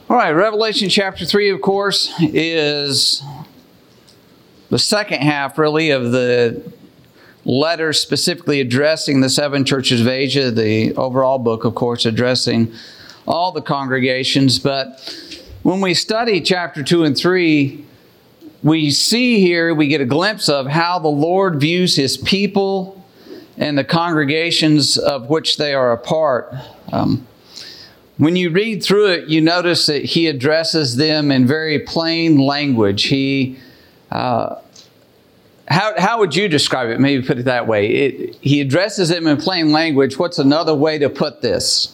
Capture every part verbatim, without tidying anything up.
All right, Revelation chapter three, of course, is the second half, really, of the letter specifically addressing the seven churches of Asia. The overall book, of course, addressing all the congregations. But when we study chapter two and three, we see here, we get a glimpse of how the Lord views His people and the congregations of which they are a part. Um, When you read through it, you notice that He addresses them in very plain language. He, uh, how, how would you describe it? Maybe put it that way. It, he addresses them in plain language. What's another way to put this?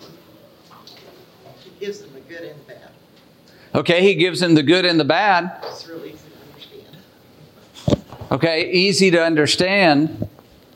He gives them the good and the bad. Okay, He gives them the good and the bad. It's really easy to understand. Okay, easy to understand.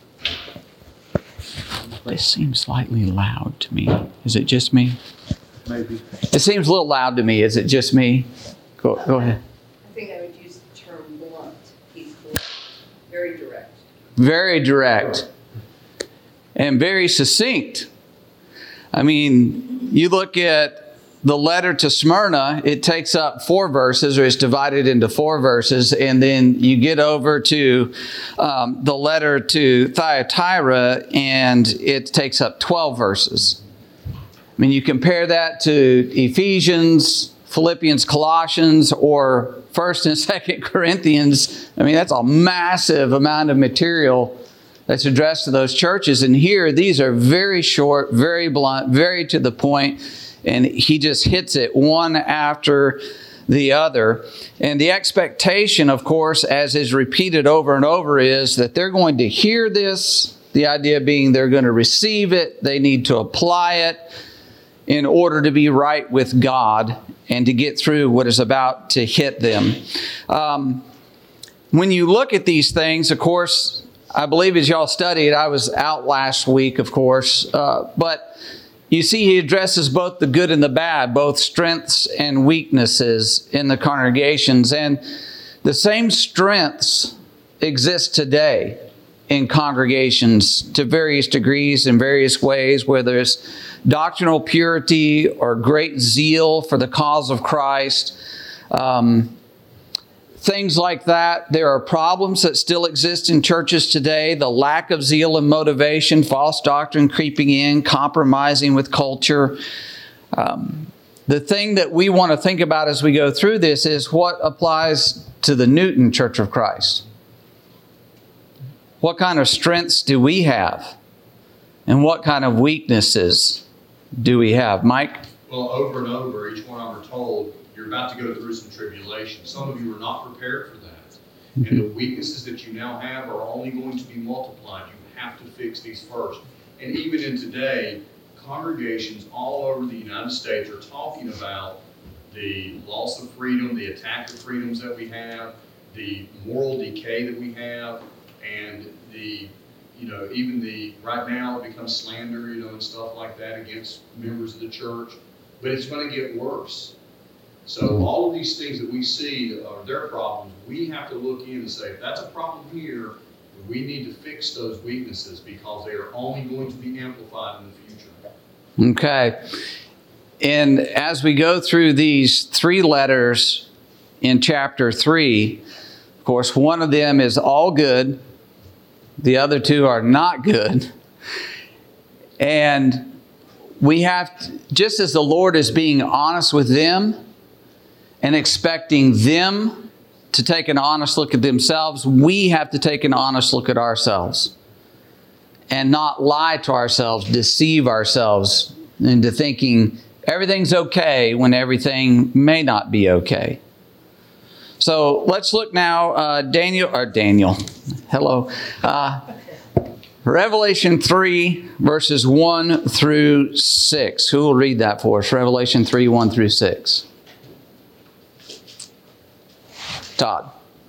This seems slightly loud to me. Is it just me? Maybe. It seems a little loud to me. Is it just me? Go, go ahead. I think I would use the term blunt. He's blunt. Very direct. Very direct. And very succinct. I mean, you look at the letter to Smyrna, it takes up four verses, or it's divided into four verses, and then you get over to um, the letter to Thyatira, and it takes up twelve verses. I mean, you compare that to Ephesians, Philippians, Colossians, or First and Second Corinthians. I mean, that's a massive amount of material that's addressed to those churches. And here, these are very short, very blunt, very to the point. And he just hits it one after the other. And the expectation, of course, as is repeated over and over, is that they're going to hear this. The idea being they're going to receive it. They need to apply it in order to be right with God and to get through what is about to hit them. Um, when you look at these things, of course, I believe as y'all studied, I was out last week, of course, uh, but you see, he addresses both the good and the bad, both strengths and weaknesses in the congregations. And the same strengths exist today in congregations to various degrees in various ways, whether it's doctrinal purity or great zeal for the cause of Christ. Um, Things like that. There are problems that still exist in churches today. The lack of zeal and motivation, false doctrine creeping in, compromising with culture. Um, the thing that we want to think about as we go through this is what applies to the Newton Church of Christ. What kind of strengths do we have? And what kind of weaknesses do we have? Mike? Well, over and over, each one of them are told, you're about to go through some tribulation. Some of you are not prepared for that. And the weaknesses that you now have are only going to be multiplied. You have to fix these first. And even in today, congregations all over the United States are talking about the loss of freedom, the attack of freedoms that we have, the moral decay that we have, and the, you know, even the, right now it becomes slander, you know, and stuff like that against members of the church. But it's going to get worse. So all of these things that we see are their problems. We have to look in and say, if that's a problem here, we need to fix those weaknesses because they are only going to be amplified in the future. Okay. And as we go through these three letters in chapter three, of course, one of them is all good. The other two are not good. And we have to, just as the Lord is being honest with them, and expecting them to take an honest look at themselves, we have to take an honest look at ourselves and not lie to ourselves, deceive ourselves into thinking everything's okay when everything may not be okay. So let's look now, uh, Daniel, or Daniel, hello, uh, Revelation three, verses one through six. Who will read that for us? Revelation three, one through six. Todd.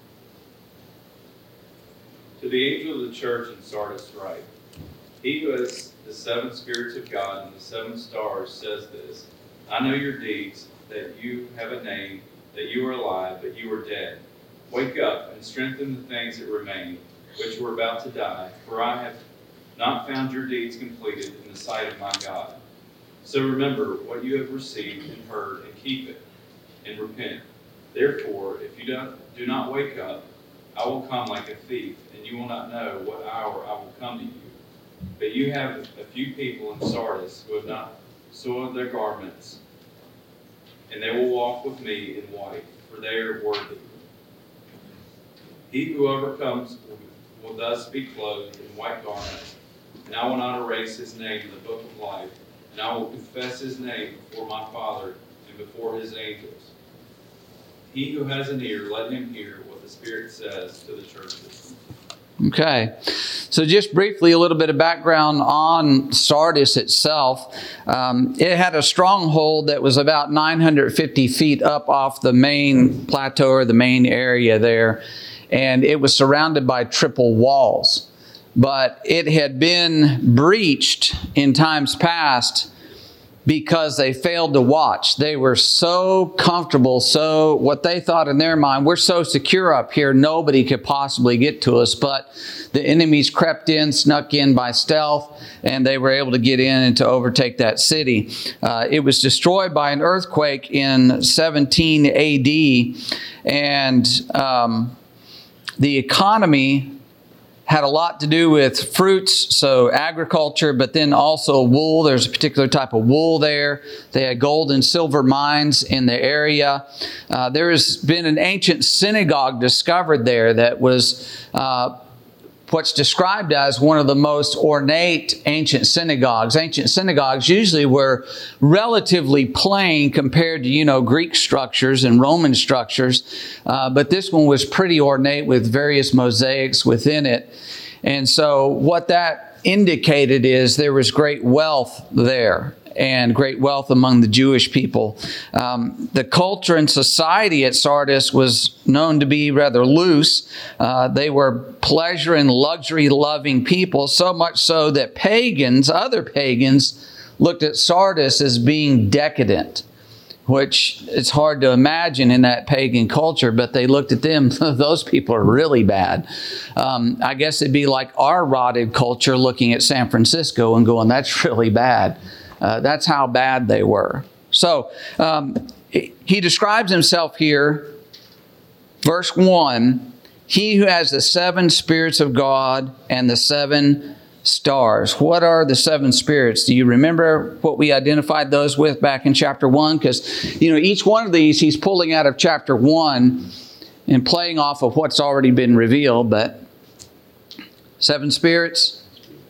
To the angel of the church in Sardis write, He who has the seven spirits of God and the seven stars says this, I know your deeds, that you have a name, that you are alive, but you are dead. Wake up and strengthen the things that remain, which were about to die, for I have not found your deeds completed in the sight of my God. So remember what you have received and heard, and keep it, and repent. Therefore, if you don't, do not wake up, I will come like a thief, and you will not know what hour I will come to you. But you have a few people in Sardis who have not soiled their garments, and they will walk with me in white, for they are worthy. He who overcomes will, will thus be clothed in white garments, and I will not erase his name in the book of life, and I will confess his name before my Father and before his angels. He who has an ear, let him hear what the Spirit says to the churches. Okay, so just briefly a little bit of background on Sardis itself. Um, it had a stronghold that was about nine hundred fifty feet up off the main plateau or the main area there, and it was surrounded by triple walls. But it had been breached in times past because they failed to watch. They were so comfortable, so what they thought in their mind, we're so secure up here, nobody could possibly get to us. But the enemies crept in, snuck in by stealth, and they were able to get in and to overtake that city. Uh, it was destroyed by an earthquake in seventeen A D, and um, the economy had a lot to do with fruits, so agriculture, but then also wool. There's a particular type of wool there. They had gold and silver mines in the area. Uh, there has been an ancient synagogue discovered there that was uh, what's described as one of the most ornate ancient synagogues. Ancient synagogues usually were relatively plain compared to, you know, Greek structures and Roman structures. Uh, but this one was pretty ornate with various mosaics within it. And so what that indicated is there was great wealth there, and great wealth among the Jewish people. Um, the culture and society at Sardis was known to be rather loose. Uh, they were pleasure and luxury-loving people, so much so that pagans, other pagans, looked at Sardis as being decadent, which it's hard to imagine in that pagan culture, but they looked at them, those people are really bad. Um, I guess it'd be like our rotted culture looking at San Francisco and going, that's really bad. Uh, that's how bad they were. So um, he describes himself here, verse one, he who has the seven spirits of God and the seven stars. What are the seven spirits? Do you remember what we identified those with back in chapter one? Because, you know, each one of these he's pulling out of chapter one and playing off of what's already been revealed. But seven spirits.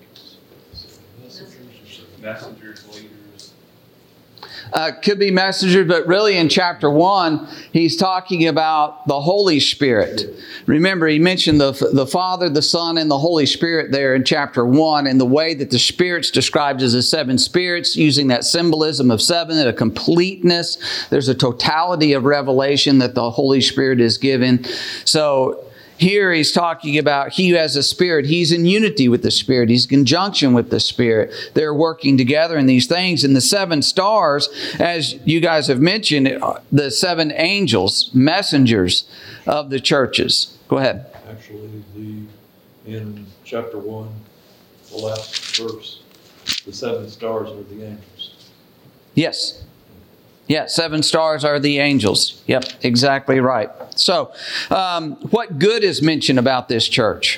Messengers, leaders. Uh, could be messengers, but really in chapter one, he's talking about the Holy Spirit. Remember, he mentioned the, the Father, the Son, and the Holy Spirit there in chapter one, and the way that the Spirit's described as the seven spirits, using that symbolism of seven, and a completeness. There's a totality of revelation that the Holy Spirit is given. So here he's talking about he who has a Spirit. He's in unity with the Spirit. He's in conjunction with the Spirit. They're working together in these things. And the seven stars, as you guys have mentioned, the seven angels, messengers of the churches. Go ahead. Actually, the in chapter one, the last verse, the seven stars are the angels. Yes. Yeah, seven stars are the angels. Yep, exactly right. So, um, what good is mentioned about this church?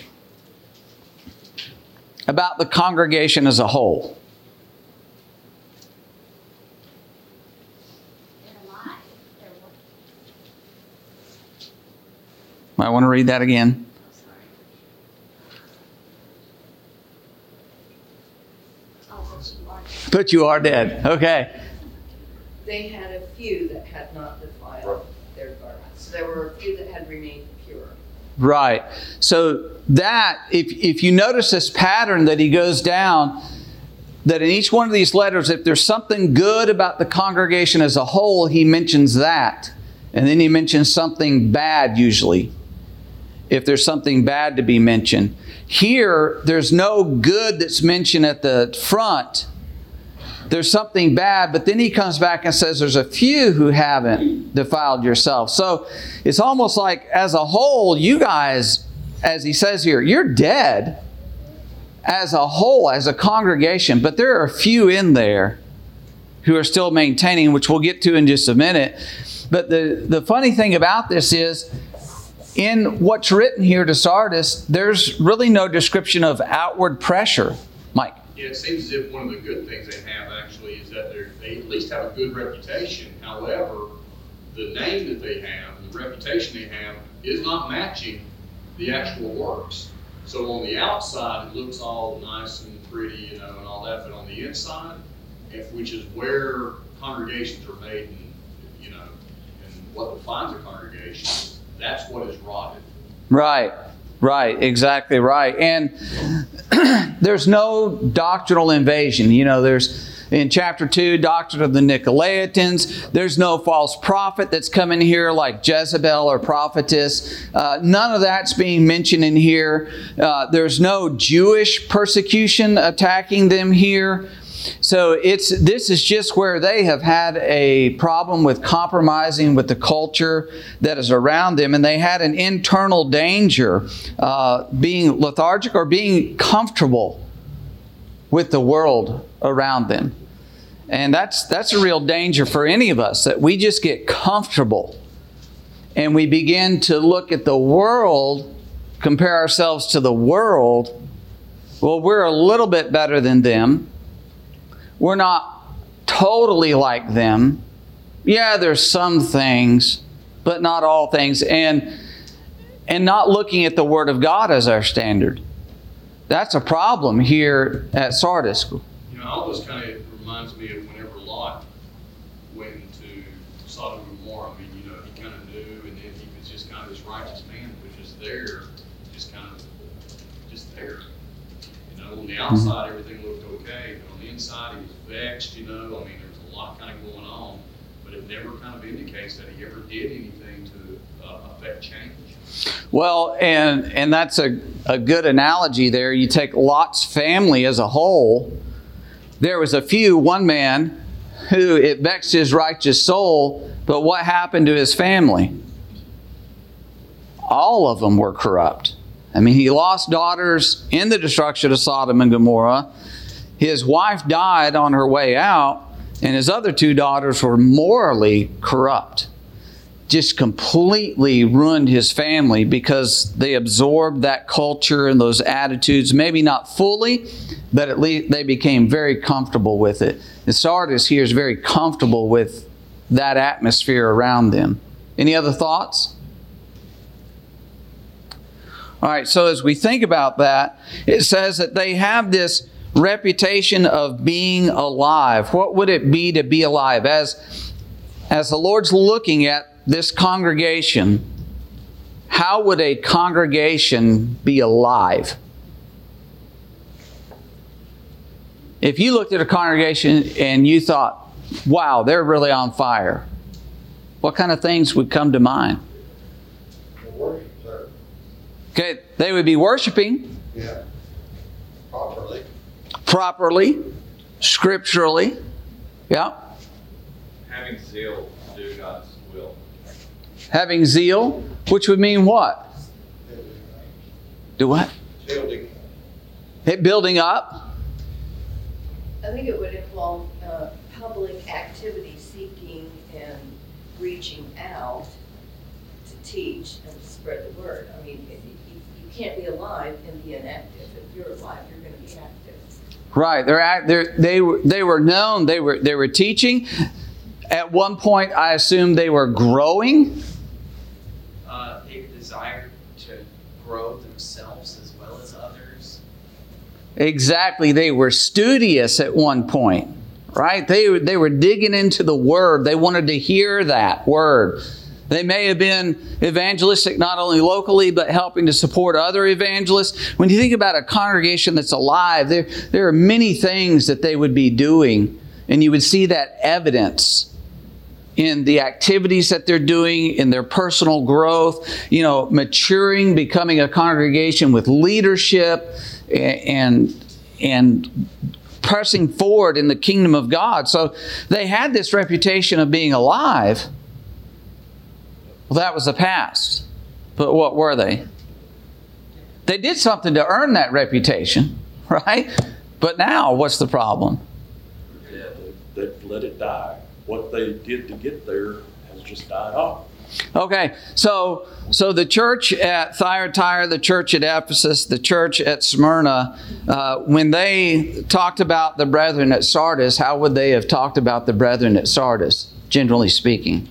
About the congregation as a whole? Might want to read that again. But you are dead. Okay. They had a few that had not defiled their garments. So there were a few that had remained pure. Right. So that, if, if you notice this pattern that he goes down, that in each one of these letters, if there's something good about the congregation as a whole, he mentions that. And then he mentions something bad usually, if there's something bad to be mentioned. Here, there's no good that's mentioned at the front. There's something bad, but then he comes back and says there's a few who haven't defiled yourself. So it's almost like as a whole, you guys, as he says here, you're dead as a whole, as a congregation, but there are a few in there who are still maintaining, which we'll get to in just a minute. But the, the funny thing about this is, in what's written here to Sardis, there's really no description of outward pressure. Mike? Yeah, it seems as if one of the good things they have actually is that they're, they at least have a good reputation. However, the name that they have, the reputation they have, is not matching the actual works. So on the outside, it looks all nice and pretty, you know, and all that, but on the inside, if, which is where congregations are made, and you know, and what defines a congregation, that's what is rotted. Right, right, exactly right. And there's no doctrinal invasion. You know, there's in chapter two, doctrine of the Nicolaitans. There's no false prophet that's coming here like Jezebel or prophetess. Uh, none of that's being mentioned in here. Uh, there's no Jewish persecution attacking them here. So it's this is just where they have had a problem with compromising with the culture that is around them, and they had an internal danger, uh, being lethargic or being comfortable with the world around them. And that's that's a real danger for any of us, that we just get comfortable and we begin to look at the world, compare ourselves to the world. Well, we're a little bit better than them. We're not totally like them. Yeah, there's some things, but not all things. And, and not looking at the Word of God as our standard. That's a problem here at Sardis. You know, all this kind of reminds me of whenever Lot went into Sodom and Gomorrah. I mean, you know, he kind of knew, and then he was just kind of this righteous man who was just there, just kind of, just there. You know, on the outside, everything looked okay, but on the inside, he was vexed, you know. I mean, there was a lot kind of going on, but it never kind of indicates that he ever did anything to uh, affect change. Well, and and that's a, a good analogy there. You take Lot's family as a whole. There was a few, one man, who it vexed his righteous soul, but what happened to his family? All of them were corrupt. I mean, he lost daughters in the destruction of Sodom and Gomorrah. His wife died on her way out, and his other two daughters were morally corrupt. Just completely ruined his family because they absorbed that culture and those attitudes. Maybe not fully, but at least they became very comfortable with it. And Sardis here is very comfortable with that atmosphere around them. Any other thoughts? All right, so as we think about that, it says that they have this reputation of being alive. What would it be to be alive? As, as the Lord's looking at this congregation, how would a congregation be alive? If you looked at a congregation and you thought, wow, they're really on fire, what kind of things would come to mind? Worship service. Okay, they would be worshiping. Yeah. Properly. Properly, scripturally. Yeah. Having zeal to do God's will. Having zeal, which would mean what? Do what? Building. It building up. I think it would involve uh, public activity, seeking and reaching out to teach and to spread the word. I mean, if you, you can't be alive and be inactive. If you're alive, you're going to be active. Right. They're, act- they're they were they were known. They were they were teaching. At one point, I assume they were growing. Uh, a desire to grow themselves as well as others. Exactly. They were studious at one point, right? They, they were digging into the Word. They wanted to hear that Word. They may have been evangelistic not only locally, but helping to support other evangelists. When you think about a congregation that's alive, there, there are many things that they would be doing, and you would see that evidence in the activities that they're doing, in their personal growth, you know, maturing, becoming a congregation with leadership and, and pressing forward in the kingdom of God. So they had this reputation of being alive. Well, that was the past. But what were they? They did something to earn that reputation, right? But now, what's the problem? that let it die. What they did to get there has just died off. Okay, so so the church at Thyatira, the church at Ephesus, the church at Smyrna, uh, when they talked about the brethren at Sardis, how would they have talked about the brethren at Sardis, generally speaking?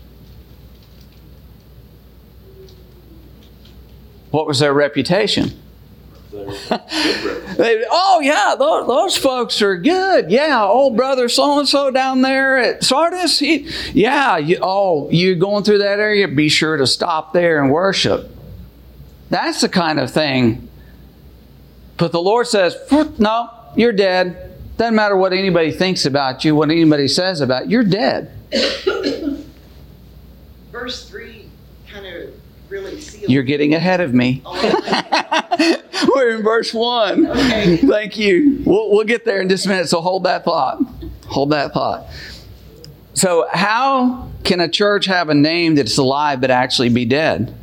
What was their reputation? They're good. They, oh yeah, those, those folks are good. Yeah, old brother so and so down there at Sardis. He, yeah, you, oh, you're going through that area. Be sure to stop there and worship. That's the kind of thing. But the Lord says, no, you're dead. Doesn't matter what anybody thinks about you, what anybody says about you, you're dead. Verse three kind of really seals. You're getting ahead of me. Oh, We're in verse one. Okay. Thank you. We'll, we'll get there in just a minute, so hold that thought. Hold that thought. So how can a church have a name that's alive but actually be dead?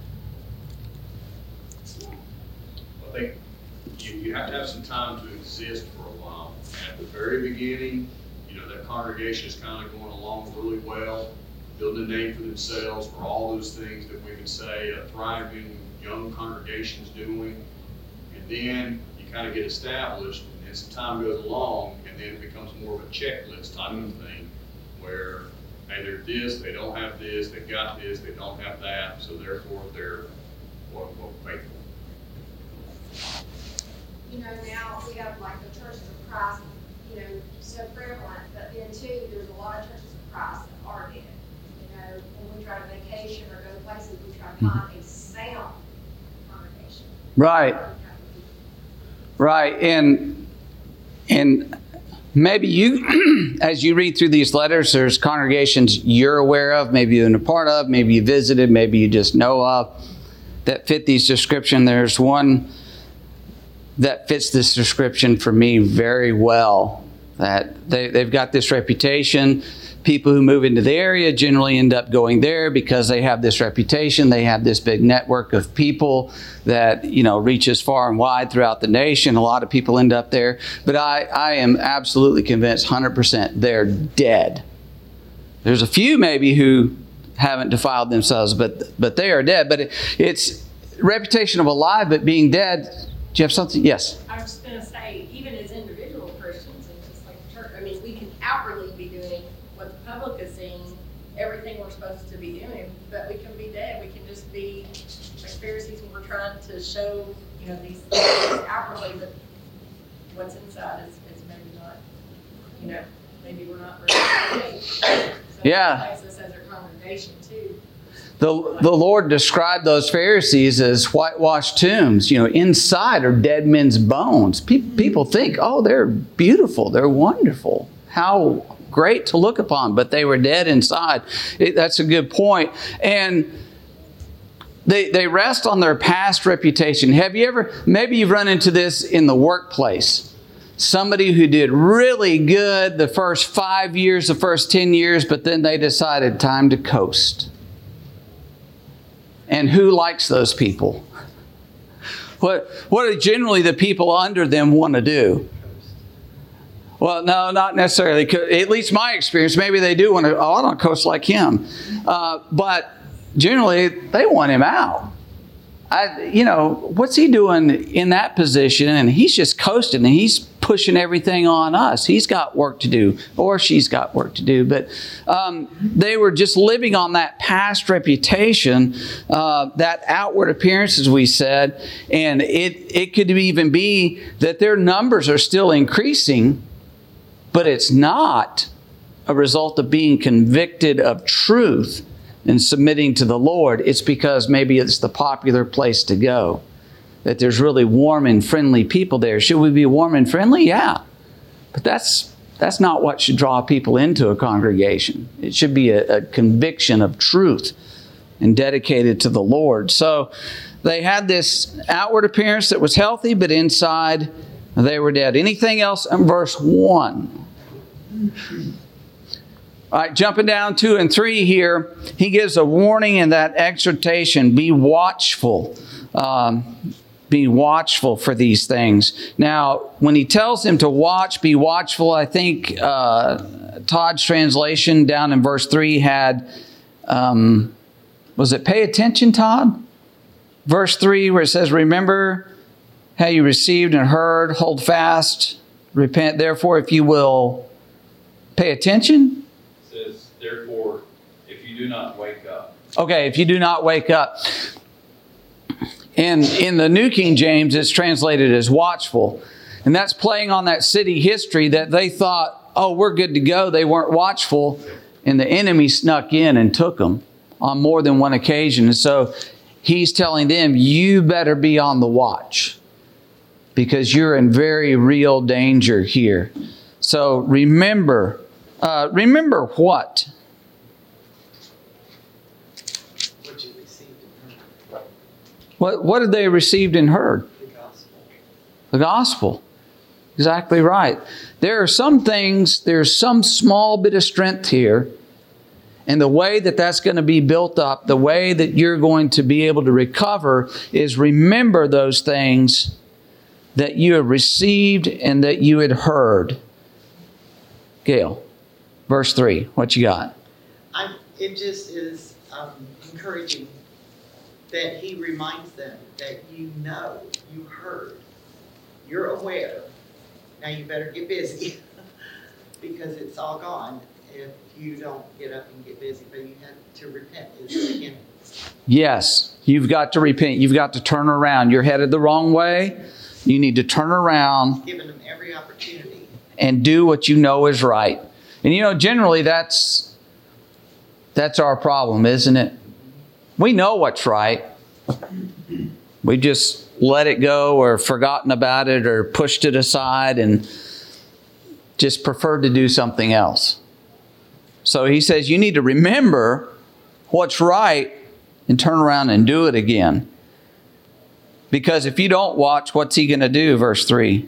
I think you, you have to have some time to exist for a while. At the very beginning, you know, that congregation is kind of going along really well, building a name for themselves for all those things that we would say a thriving young congregation is doing. And then you kind of get established, and as time goes along, and then it becomes more of a checklist type of thing, where, hey, they're this, they don't have this, they got this, they don't have that, so therefore they're quote unquote faithful. You know, now we have like the churches of Christ, you know, so prevalent, but then too, there's a lot of churches of Christ that are dead. You know, when we try to vacation or go places, we try to find a sound congregation. Right. Right. And and maybe you, as you read through these letters, there's congregations you're aware of, maybe you've been a part of, maybe you visited, maybe you just know of, that fit these description. There's one that fits this description for me very well, that they, they've got this reputation. People who move into the area generally end up going there because they have this reputation. They have this big network of people that, you know, reaches far and wide throughout the nation. A lot of people end up there. But I, I am absolutely convinced one hundred percent they're dead. There's a few maybe who haven't defiled themselves, but but they are dead. But it, it's reputation of alive, but being dead. Do you have something? Yes. I was just going to say, even as individual Christians and just like the church, I mean, we can outwardly be doing what the public is seeing, everything we're supposed to be doing, but we can be dead. We can just be like Pharisees when we're trying to show, you know, these things outwardly, but what's inside is, is maybe not, you know, maybe we're not really so Yeah. That places as our congregation too. The, the Lord described those Pharisees as whitewashed tombs. You know, inside are dead men's bones. Pe- people think, oh, they're beautiful, they're wonderful. How great to look upon, but they were dead inside. It, that's a good point. And they, they rest on their past reputation. Have you ever, maybe you've run into this in the workplace. Somebody who did really good the first five years, the first ten years, but then they decided time to coast. And who likes those people? What, what do generally the people under them want to do? Well, no, not necessarily. At least my experience, maybe they do want to, oh, I don't coast like him. Uh, but generally, they want him out. I, you know, what's he doing in that position? And he's just coasting and he's pushing everything on us. He's got work to do, or she's got work to do. But um, they were just living on that past reputation, uh, that outward appearance, as we said. And it, it could even be that their numbers are still increasing, but it's not a result of being convicted of truth and submitting to the Lord. It's because maybe it's the popular place to go, that there's really warm and friendly people there. Should we be warm and friendly? Yeah. But that's that's not what should draw people into a congregation. It should be a, a conviction of truth and dedicated to the Lord. So they had this outward appearance that was healthy, but inside they were dead. Anything else in verse one? All right, jumping down two and three here, he gives a warning in that exhortation, be watchful. Um, Be watchful for these things. Now, when he tells them to watch, be watchful, I think uh, Todd's translation down in verse three had, um, was it pay attention, Todd? Verse three where it says, remember how you received and heard, hold fast, repent. Therefore, if you will pay attention. It says, therefore, if you do not wake up. Okay, if you do not wake up. And in the New King James, it's translated as watchful. And that's playing on that city history that they thought, oh, we're good to go. They weren't watchful. And the enemy snuck in and took them on more than one occasion. And so he's telling them, you better be on the watch because you're in very real danger here. So remember, uh, remember what? What you received and heard. What, what did they received and heard? The gospel. The gospel. Exactly right. There are some things, there's some small bit of strength here. And the way that that's going to be built up, the way that you're going to be able to recover is remember those things that you have received and that you had heard. Gail, verse three, what you got? I, it just is um, encouraging that he reminds them that you know, you heard, you're aware. Now you better get busy because it's all gone if you don't get up and get busy. But you have to repent is the beginning. Yes, you've got to repent. You've got to turn around. You're headed the wrong way. You need to turn around. Giving them every opportunity. And do what you know is right. And you know, generally that's that's our problem, isn't it? We know what's right. We just let it go or forgotten about it or pushed it aside and just preferred to do something else. So he says you need to remember what's right and turn around and do it again. Because if you don't watch, what's he going to do? Verse three.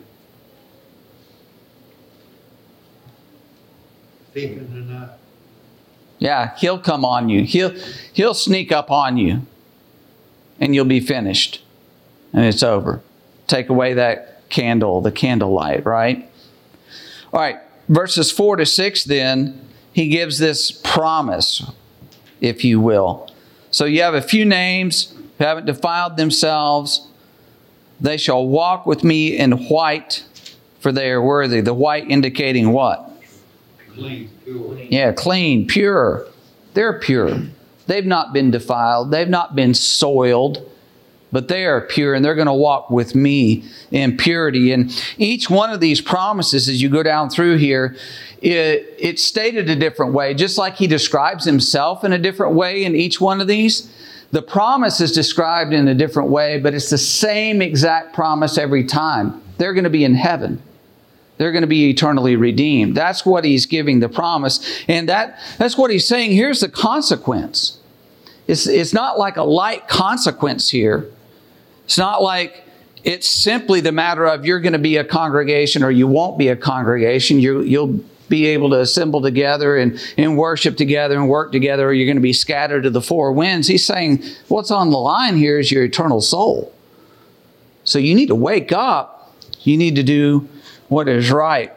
Thieving in the night. Yeah, he'll come on you. He'll, he'll sneak up on you. And you'll be finished. And it's over. Take away that candle, the candlelight, right? All right, verses four to six then, he gives this promise, if you will. So you have a few names who haven't defiled themselves. They shall walk with me in white, for they are worthy. The white indicating what? Clean, pure. Yeah, clean, pure. They're pure. They've not been defiled. They've not been soiled. But they are pure, and they're going to walk with me in purity. And each one of these promises, as you go down through here, it, it's stated a different way. Just like he describes himself in a different way in each one of these, the promise is described in a different way, but it's the same exact promise every time. They're going to be in heaven. They're going to be eternally redeemed. That's what he's giving the promise. And that, that's what he's saying. Here's the consequence. It's, it's not like a light consequence here. It's not like it's simply the matter of you're going to be a congregation or you won't be a congregation. You, you'll be able to assemble together and, and worship together and work together, or you're going to be scattered to the four winds. He's saying what's on the line here is your eternal soul. So you need to wake up. You need to do what is right.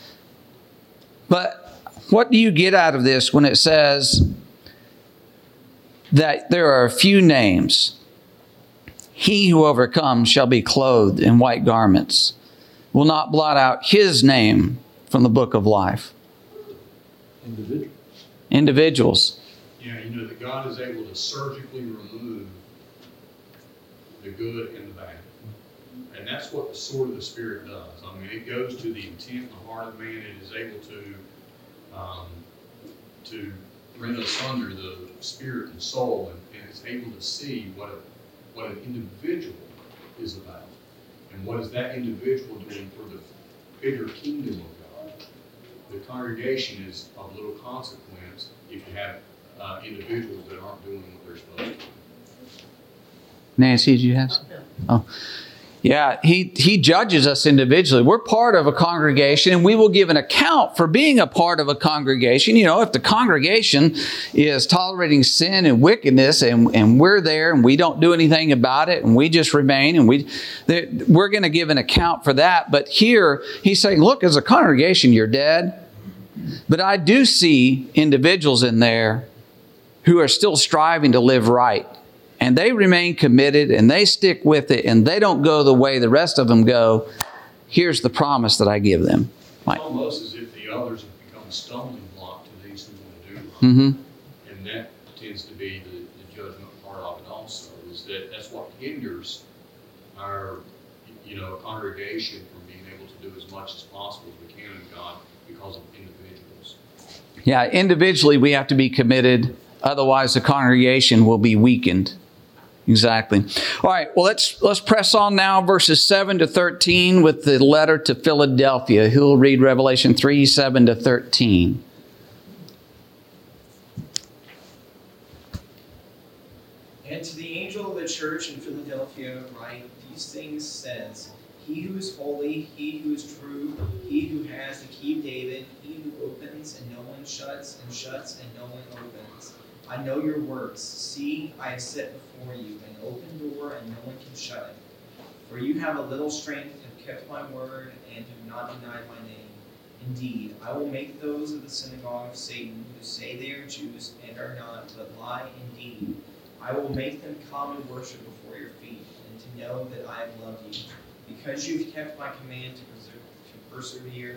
But what do you get out of this when it says that there are a few names? He who overcomes shall be clothed in white garments, will not blot out his name from the book of life. Individual. Individuals. Yeah, you know that God is able to surgically remove the good and the bad. And that's what the sword of the Spirit does. I mean, it goes to the intent and the heart of man. It is able to um, to rend asunder the spirit and soul, and, and it's able to see what a what an individual is about. And what is that individual doing for the bigger kingdom of God? The congregation is of little consequence if you have uh, individuals that aren't doing what they're supposed to. Nancy, did you have some? Oh. Yeah, he, he judges us individually. We're part of a congregation, and we will give an account for being a part of a congregation. You know, if the congregation is tolerating sin and wickedness, and, and we're there and we don't do anything about it, and we just remain, and we, we're going to give an account for that. But here, he's saying, look, as a congregation, you're dead. But I do see individuals in there who are still striving to live right. And they remain committed, and they stick with it, and they don't go the way the rest of them go. Here's the promise that I give them. Mike. It's almost as if the others have become a stumbling block to these who want to do right. Mm-hmm. And that tends to be the, the judgment part of it also, is that that's what hinders our, you know, congregation from being able to do as much as possible as we can in God because of individuals. Yeah, individually we have to be committed. Otherwise, the congregation will be weakened. Exactly. All right, well, let's let's press on now, verses seven to thirteen with the letter to Philadelphia. Who will read Revelation three, seven to thirteen? And to the angel of the church in Philadelphia write, these things says, He who is holy, he who is true, he who has the key of David, he who opens and no one shuts, and shuts and no one opens. I know your works. See, I have set before you an open door, and no one can shut it. For you have a little strength, and have kept my word, and have not denied my name. Indeed, I will make those of the synagogue of Satan, who say they are Jews, and are not, but lie indeed. I will make them come and worship before your feet, and to know that I have loved you. Because you have kept my command to, preserve, to persevere,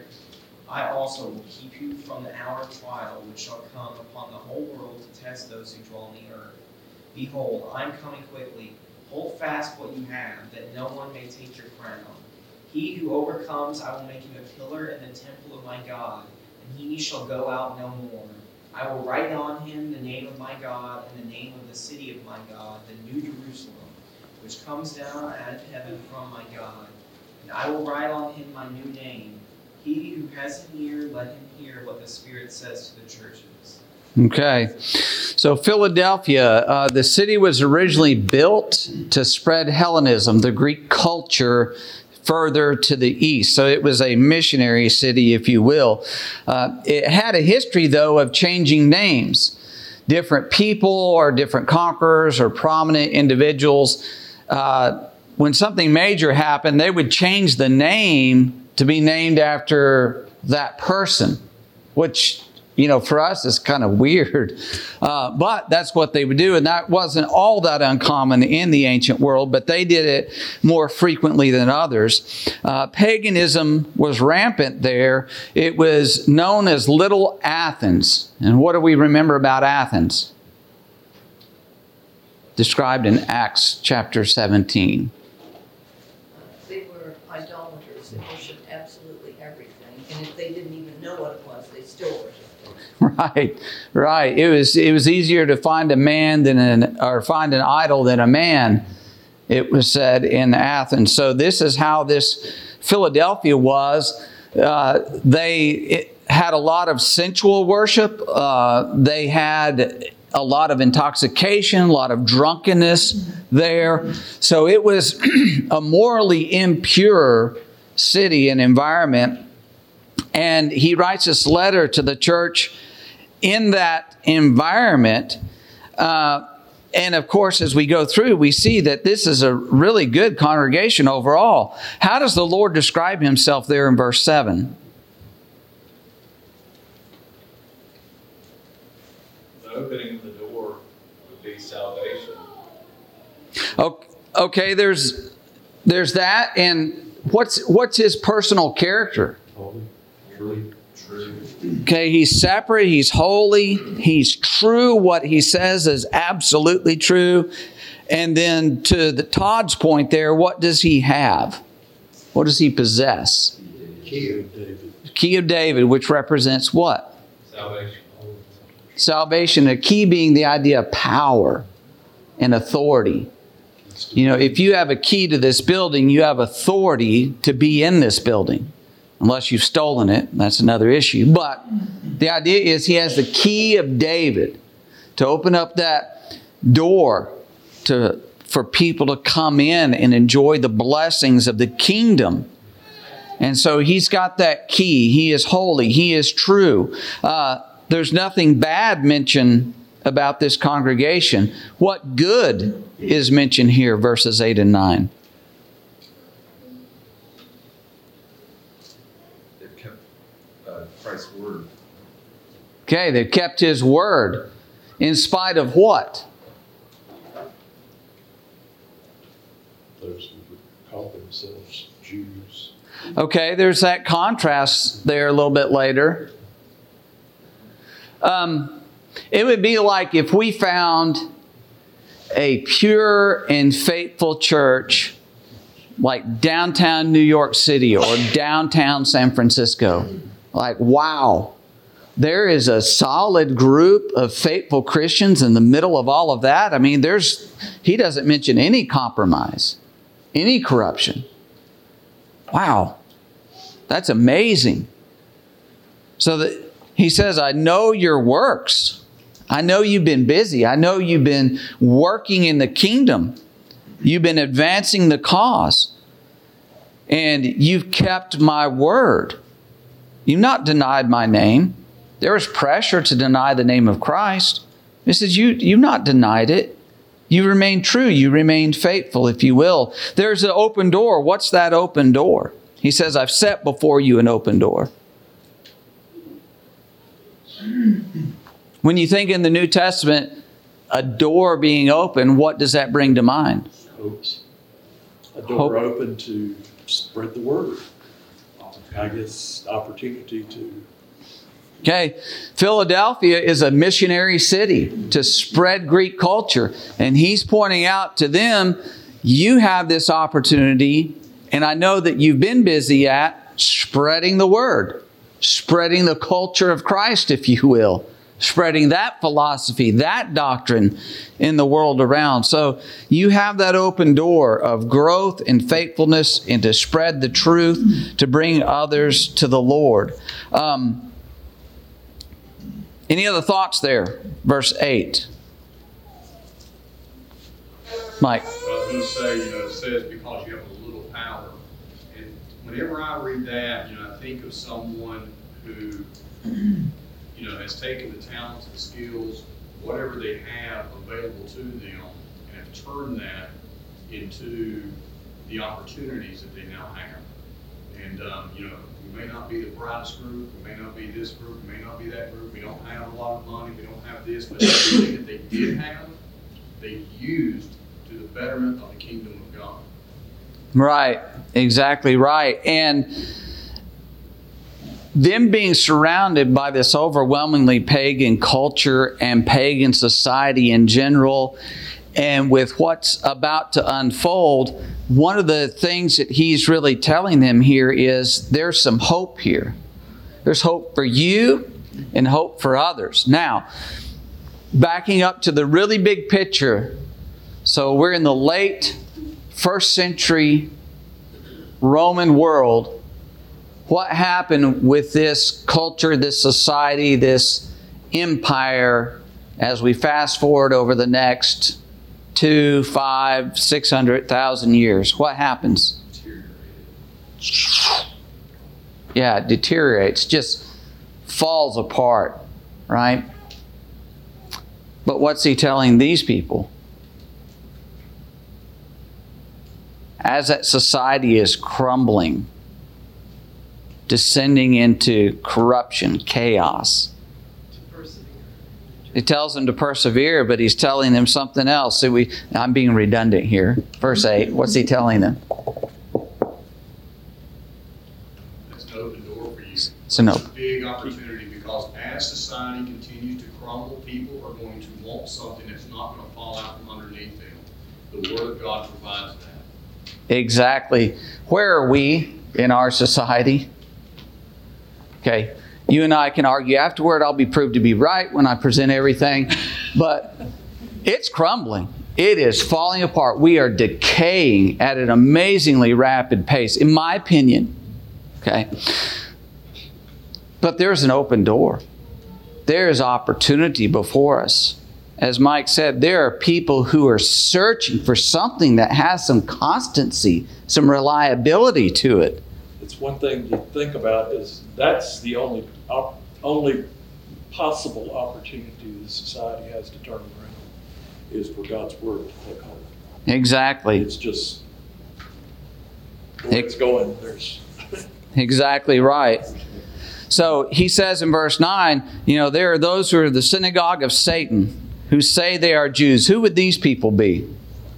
I also will keep you from the hour of trial which shall come upon the whole world to test those who dwell on the earth. Behold, I am coming quickly. Hold fast what you have, that no one may take your crown. He who overcomes, I will make him a pillar in the temple of my God, and he shall go out no more. I will write on him the name of my God and the name of the city of my God, the New Jerusalem, which comes down out of heaven from my God. And I will write on him my new name. He who has an ear, let him hear what the Spirit says to the churches. Okay. So Philadelphia, uh, the city was originally built to spread Hellenism, the Greek culture, further to the east. So it was a missionary city, if you will. Uh, it had a history, though, of changing names. Different people or different conquerors or prominent individuals, uh, when something major happened, they would change the name to be named after that person, which, you know, for us is kind of weird. Uh, but that's what they would do. And that wasn't all that uncommon in the ancient world, but they did it more frequently than others. Uh, paganism was rampant there. It was known as Little Athens. And what do we remember about Athens? Described in Acts chapter seventeen. They were idolaters. They worshipped absolutely everything. And if they didn't even know what it was, they still worshipped it. Right, right. It was it was easier to find a man than an or find an idol than a man. It was said in Athens. So this is how this Philadelphia was. Uh, they it had a lot of sensual worship. Uh, they had a lot of intoxication, a lot of drunkenness there. So it was a morally impure city and environment. And he writes this letter to the church in that environment. Uh, and of course, as we go through, we see that this is a really good congregation overall. How does the Lord describe himself there in verse seven? The opening of the door would be salvation. Okay, there's there's that. And what's what's his personal character? Holy, true, true. Okay, he's separate, he's holy, he's true. What he says is absolutely true. And then to the Todd's point there, what does he have? What does he possess? Key of David. Key of David, which represents what? Salvation. Salvation, the key being the idea of power and authority. You know, if you have a key to this building, you have authority to be in this building. Unless you've stolen it, that's another issue. But the idea is he has the key of David to open up that door to for people to come in and enjoy the blessings of the kingdom. And so He's got that key. He is holy. He is true. Uh, there's nothing bad mentioned about this congregation. What good is mentioned here, verses eight and nine? They've kept uh, Christ's word. Okay, they've kept His word in spite of what? Those who would call themselves Jews. Okay, there's that contrast there a little bit later. Um, it would be like if we found a pure and faithful church like downtown New York City or downtown San Francisco. Like, wow, there is a solid group of faithful Christians in the middle of all of that. I mean, there's, he doesn't mention any compromise, any corruption. Wow, that's amazing. So that he says, I know your works. I know you've been busy. I know you've been working in the kingdom. You've been advancing the cause. And you've kept my word. You've not denied my name. There was pressure to deny the name of Christ. He says, you, you've not denied it. You remain true. You remain faithful, if you will. There's an open door. What's that open door? He says, I've set before you an open door. When you think in the New Testament, a door being open, what does that bring to mind? Hope. A door Hope. open to spread the word. I guess opportunity to. Okay, Philadelphia is a missionary city to spread Greek culture. And he's pointing out to them, you have this opportunity, and I know that you've been busy at spreading the word, spreading the culture of Christ, if you will, spreading that philosophy, that doctrine in the world around. So you have that open door of growth and faithfulness and to spread the truth, to bring others to the Lord. Um, any other thoughts there? Verse eight. Mike. I was going to say, you know, it says because you have a little power. And whenever I read that, you know, I think of someone who, you know, has taken the talents, the skills, whatever they have available to them, and have turned that into the opportunities that they now have. And, um, you know, we may not be the brightest group, we may not be this group, we may not be that group, we don't have a lot of money, we don't have this, but everything that they did have, they used to the betterment of the kingdom of God. Right, exactly right. And them being surrounded by this overwhelmingly pagan culture and pagan society in general, and with what's about to unfold, one of the things that he's really telling them here is there's some hope here. There's hope for you and hope for others. Now, backing up to the really big picture, so we're in the late first century Roman world. What happened with this culture, this society, this empire as we fast forward over the next two, five, six hundred thousand years? What happens? Yeah, it deteriorates, just falls apart, right? But what's he telling these people? As that society is crumbling, descending into corruption, chaos, he tells them to persevere, but he's telling them something else. So we, I'm being redundant here. Verse eight, what's he telling them? That's an open door for you. It's an It's open. a big opportunity because as society continues to crumble, people are going to want something that's not going to fall out from underneath them. The Word of God provides that. Exactly. Where are we in our society? Okay. You and I can argue afterward. I'll be proved to be right when I present everything. But it's crumbling. It is falling apart. We are decaying at an amazingly rapid pace, in my opinion. Okay. But there's an open door. There is opportunity before us. as Mike said, there are people who are searching for something that has some constancy, some reliability to it. It's one thing to think about is that's the only, op- only possible opportunity the society has to turn around is for God's Word to take hold. Exactly. It's just the way it's going. There's Exactly right. So he says in verse nine, you know, there are those who are the synagogue of Satan, who say they are Jews. Who would these people be?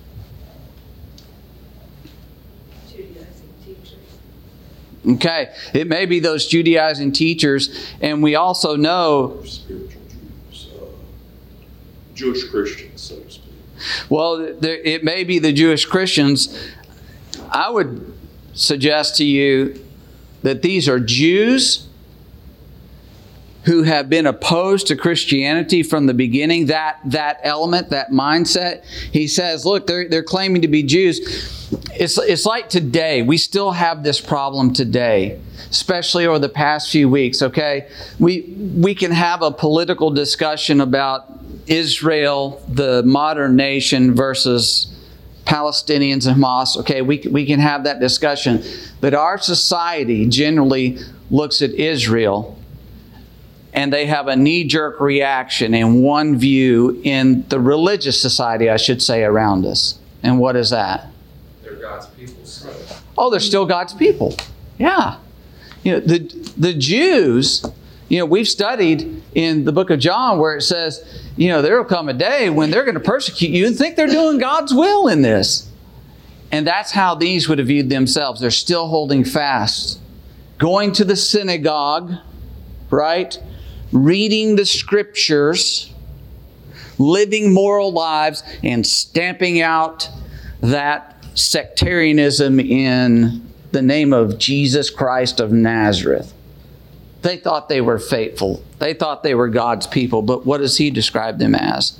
Judaizing teachers. Okay, it may be those Judaizing teachers, and we also know, spiritual Jews, uh, Jewish Christians, so to speak. well, there, it may be the Jewish Christians. I would suggest to you that these are Jews who have been opposed to Christianity from the beginning, that, that element, that mindset. He says, look, they're, they're claiming to be Jews. It's, it's like today. We still have this problem today, especially over the past few weeks, okay? We, we can have a political discussion about Israel, the modern nation, versus Palestinians and Hamas. Okay, we, we can have that discussion. But our society generally looks at Israel and they have a knee-jerk reaction and one view in the religious society, I should say, around us. And what is that? They're God's people, so. Oh, they're still God's people. Yeah. You know, the, the Jews, you know, we've studied in the book of John where it says, you know, there will come a day when they're going to persecute you and think they're doing God's will in this. And that's how these would have viewed themselves. They're still holding fast. Going to the synagogue, right? Reading the scriptures, living moral lives, and stamping out that sectarianism in the name of Jesus Christ of Nazareth. They thought they were faithful. They thought they were God's people. But what does He describe them as?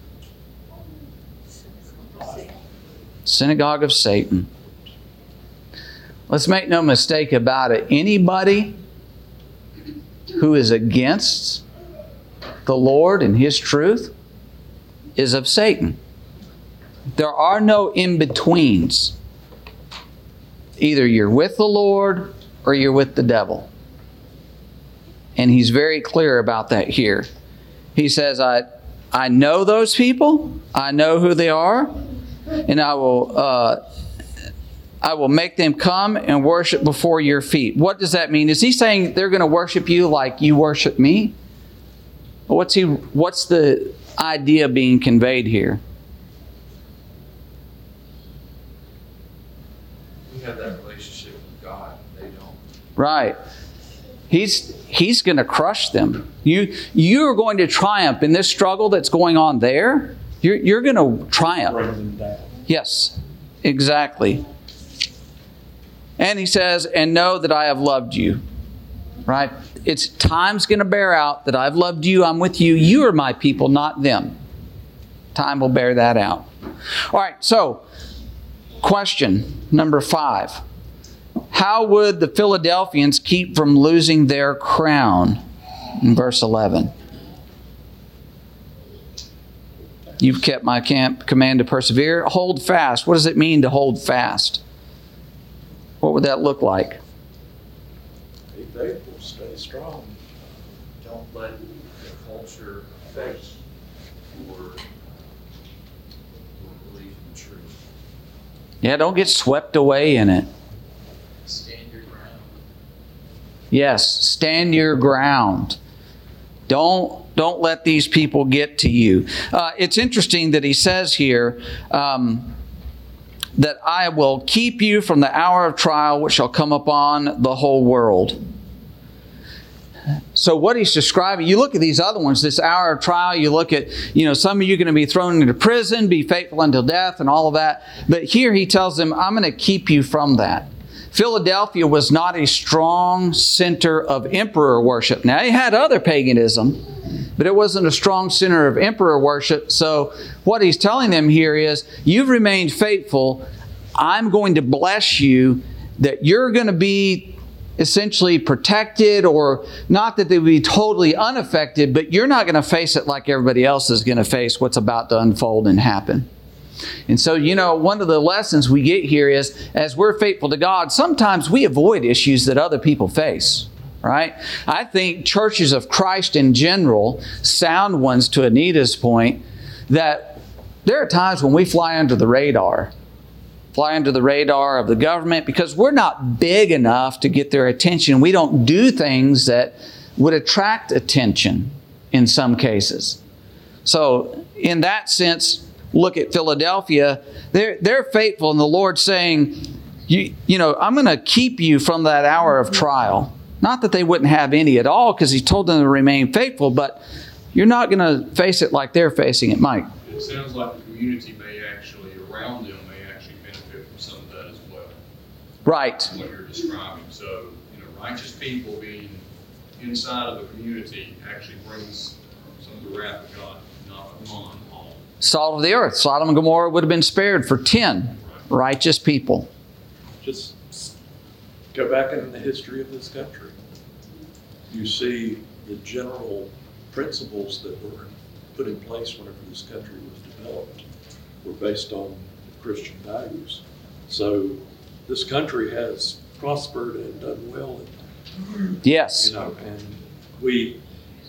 Synagogue of Satan. Let's make no mistake about it. Anybody who is against the Lord and His truth is of Satan. There are no in-betweens. Either you're with the Lord or you're with the devil. And He's very clear about that here. He says, I, I know those people. I know who they are. And I will, uh, I will make them come and worship before your feet. What does that mean? Is He saying they're going to worship you like you worship me? What's he? What's the idea being conveyed here? We have that relationship with God. They don't. Right. He's He's going to crush them. You you are going to triumph in this struggle that's going on there. You're you're going to triumph. Bring them down. Yes, exactly. And He says, and know that I have loved you. Right? It's time's going to bear out that I've loved you. I'm with you. You are my people, not them. Time will bear that out. All right, so question number five. How would the Philadelphians keep from losing their crown? In verse eleven. You've kept my camp command to persevere. Hold fast. What does it mean to hold fast? What would that look like? Be faithful, stay strong. Don't let the culture affect your, your belief in the truth. Yeah, don't get swept away in it. Stand your ground. Yes, stand your ground. Don't don't let these people get to you. Uh, it's interesting that he says here um, that I will keep you from the hour of trial which shall come upon the whole world. So what he's describing, you look at these other ones, this hour of trial, you look at, you know, some of you are going to be thrown into prison, be faithful until death and all of that. But here he tells them, I'm going to keep you from that. Philadelphia was not a strong center of emperor worship. Now, it had other paganism, but it wasn't a strong center of emperor worship. So what he's telling them here is, you've remained faithful. I'm going to bless you, that you're going to be essentially protected, or not that they would be totally unaffected, but you're not going to face it like everybody else is going to face what's about to unfold and happen. And so, you know, one of the lessons we get here is, as we're faithful to God, sometimes we avoid issues that other people face, right? I think churches of Christ in general, sound ones to Anita's point, that there are times when we fly under the radar. Fly under the radar of the government because we're not big enough to get their attention. We don't do things that would attract attention in some cases. So in that sense, look at Philadelphia. They're, they're faithful, and the Lord's saying, you, you know, I'm going to keep you from that hour of trial. Not that they wouldn't have any at all, because He told them to remain faithful, but you're not going to face it like they're facing it, Mike. It sounds like the community may actually, around them, some of that as well. Right. What you're describing. So, you know, righteous people being inside of the community actually brings some of the wrath of God, not upon all. Salt of the earth. Sodom and Gomorrah would have been spared for ten right. righteous people. Just go back in the history of this country. You see the general principles that were put in place whenever this country was developed were based on Christian values. So this country has prospered and done well. Yes. You know, and we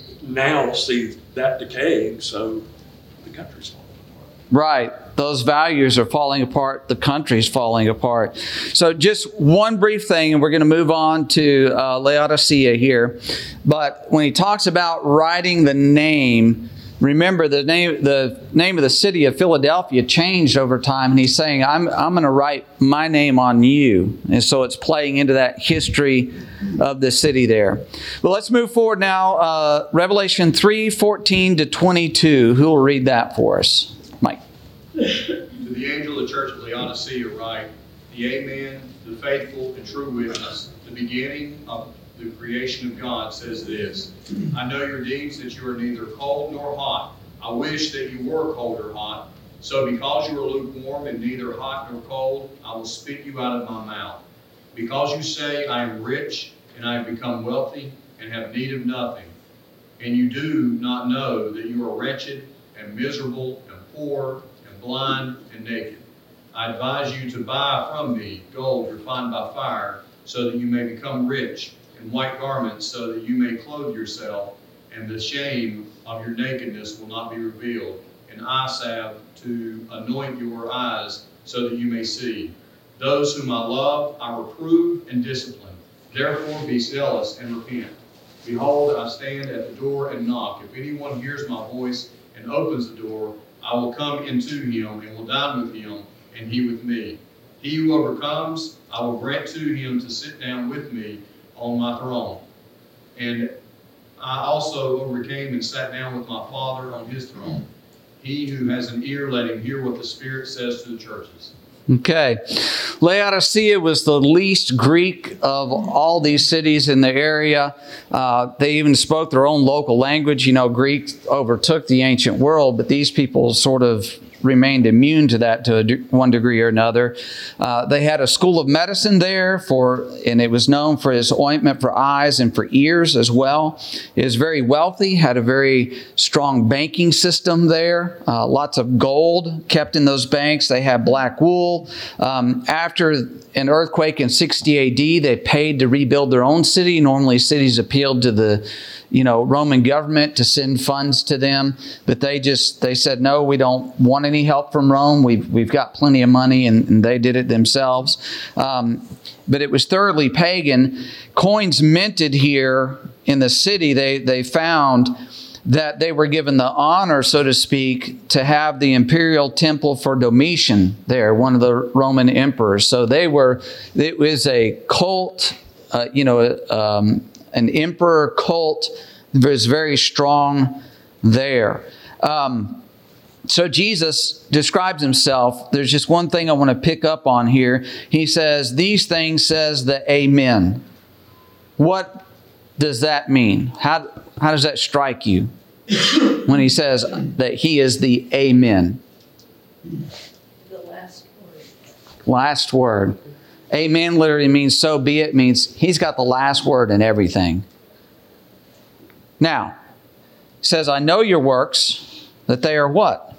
now see that decaying, so the country's falling apart. Right. Those values are falling apart. The country's falling apart. So just one brief thing, and we're going to move on to uh, Laodicea here. But when he talks about writing the name, remember, the name the name of the city of Philadelphia changed over time, and he's saying, I'm, I'm going to write my name on you. And so it's playing into that history of the city there. Well, let's move forward now. Uh, Revelation three, fourteen to twenty-two. Who will read that for us? Mike. To the angel of the church of Laodicea write, the Amen, the faithful and true witness, the beginning of the creation of God says this, I know your deeds, that you are neither cold nor hot. I wish that you were cold or hot. So because you are lukewarm and neither hot nor cold, I will spit you out of my mouth. Because you say, I am rich and I have become wealthy and have need of nothing, and you do not know that you are wretched and miserable and poor and blind and naked. I advise you to buy from me gold refined by fire, so that you may become rich, and white garments, so that you may clothe yourself, and the shame of your nakedness will not be revealed, and eye salve to anoint your eyes, so that you may see. Those whom I love, I reprove and discipline. Therefore be zealous and repent. Behold, I stand at the door and knock. If anyone hears my voice and opens the door, I will come into him and will dine with him, and he with me. He who overcomes, I will grant to him to sit down with me on my throne. And I also overcame and sat down with my Father on his throne. He who has an ear, let him hear what the Spirit says to the churches. Okay. Laodicea was the least Greek of all these cities in the area. Uh, they even spoke their own local language. You know, Greek overtook the ancient world, but these people sort of remained immune to that to a de- one degree or another. Uh, they had a school of medicine there, for, and it was known for its ointment for eyes and for ears as well. It was very wealthy, had a very strong banking system there. Uh, lots of gold kept in those banks. They had black wool. Um, after an earthquake in sixty A D, they paid to rebuild their own city. Normally, cities appealed to the you know, Roman government to send funds to them, but they just, they said, no, we don't want any help from Rome. We've, we've got plenty of money, and, and they did it themselves. Um, but it was thoroughly pagan. Coins minted here in the city, they, they found that they were given the honor, so to speak, to have the imperial temple for Domitian there, one of the Roman emperors. So they were, it was a cult, uh, you know, um, an emperor cult was very strong there. Um, so Jesus describes himself. There's just one thing I want to pick up on here. He says, these things says the Amen. What does that mean? How, how does that strike you when he says that he is the Amen? The last word. Last word. Amen literally means so be it, means He's got the last word in everything. Now, He says, I know your works, that they are what?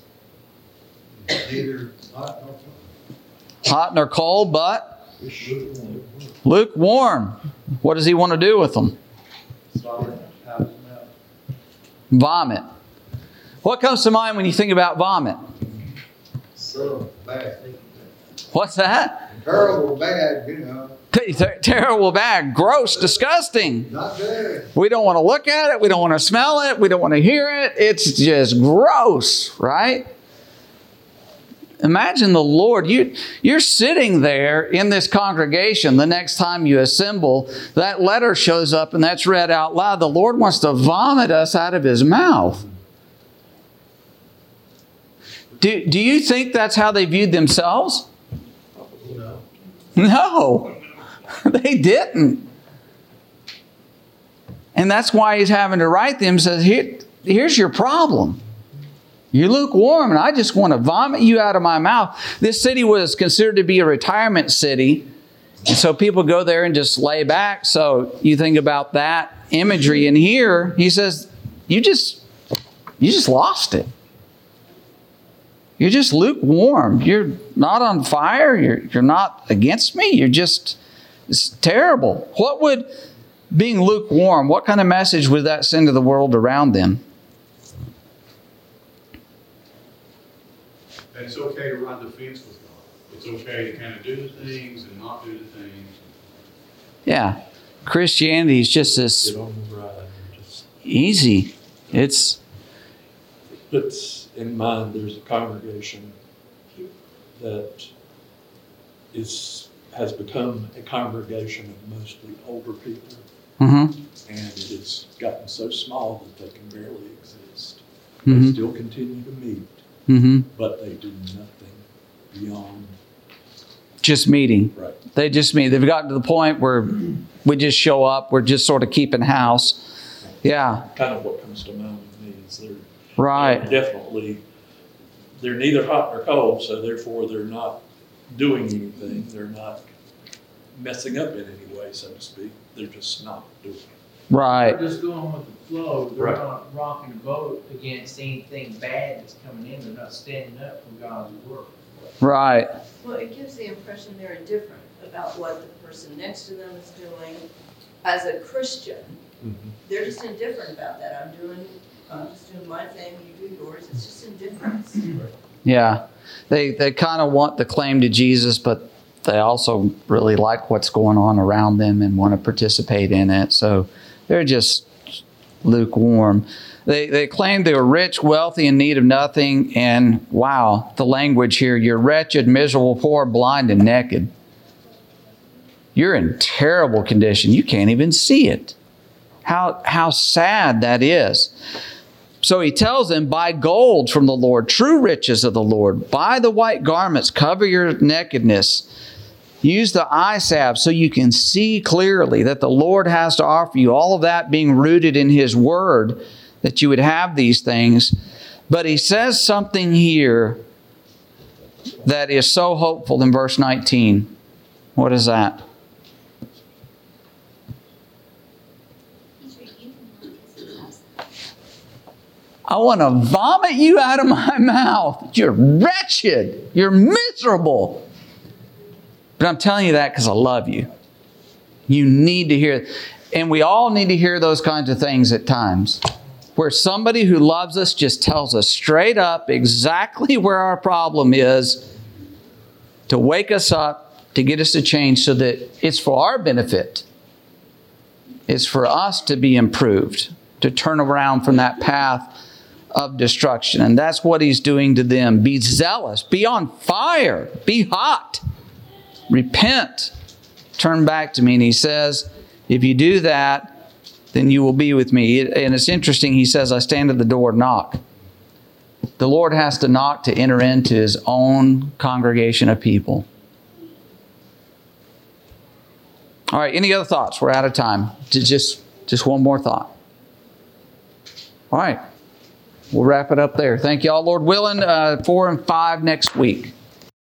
Neither hot nor cold. Hot nor cold, but Just lukewarm. lukewarm. What does He want to do with them? Solid out of his mouth. Vomit. What comes to mind when you think about vomit? So bad. What's that? Terrible bad, you know. Ter- terrible, bad, gross, disgusting. Not good. We don't want to look at it. We don't want to smell it. We don't want to hear it. It's just gross, right? Imagine the Lord. You, you're sitting there in this congregation. The next time you assemble, that letter shows up and that's read out loud. The Lord wants to vomit us out of His mouth. Do, do you think that's how they viewed themselves? No. No, they didn't. And that's why He's having to write them. Says, Here, here's your problem. You're lukewarm, and I just want to vomit you out of my mouth. This city was considered to be a retirement city. And so people go there and just lay back. So you think about that imagery. And here He says, you just, you just lost it. You're just lukewarm. You're not on fire. You're, you're not against me. You're just, it's terrible. What would being lukewarm, what kind of message would that send to the world around them? That it's okay to ride the fence with God. It's okay to kind of do the things and not do the things. Yeah. Christianity is just this Get on the ride and just easy. It's, puts in mind there's a congregation that is has become a congregation of mostly older people, mm-hmm, and it has gotten so small that they can barely exist. Mhm. They still continue to meet, mm-hmm. but they do nothing beyond Just meeting. right. They just meet. They've gotten to the point where we just show up. We're just sort of keeping house. Yeah. Kind of what comes to mind with me is they're Right. definitely, they're neither hot nor cold, so therefore they're not doing anything. They're not messing up in any way, so to speak. They're just not doing it. Right. They're just going with the flow. They're Right. not rocking the boat against anything bad that's coming in. They're not standing up for God's work. Right. Well, it gives the impression they're indifferent about what the person next to them is doing. As a Christian, they're just indifferent about that. I'm doing, I'm just doing my thing, you do yours. It's just indifference. Yeah. They they kind of want the claim to Jesus, but they also really like what's going on around them and want to participate in it. So they're just lukewarm. They they claim they were rich, wealthy, in need of nothing. And wow, the language here, you're wretched, miserable, poor, blind, and naked. You're in terrible condition. You can't even see it. How, how sad that is. So He tells them, buy gold from the Lord, true riches of the Lord. Buy the white garments, cover your nakedness. Use the eye salve so you can see clearly that the Lord has to offer you. All of that being rooted in His Word, that you would have these things. But He says something here that is so hopeful in verse nineteen. What is that? I want to vomit you out of my mouth. You're wretched. You're miserable. But I'm telling you that because I love you. You need to hear it. And we all need to hear those kinds of things at times. Where somebody who loves us just tells us straight up exactly where our problem is, to wake us up, to get us to change so that it's for our benefit. It's for us to be improved, to turn around from that path of destruction. And that's what He's doing to them. Be zealous. Be on fire. Be hot. Repent. Turn back to me. And He says, if you do that, then you will be with me. And it's interesting. He says, I stand at the door, knock. The Lord has to knock to enter into His own congregation of people. All right. Any other thoughts? We're out of time. Just, just one more thought. All right. We'll wrap it up there. Thank you all. Lord willing, uh, four and five next week.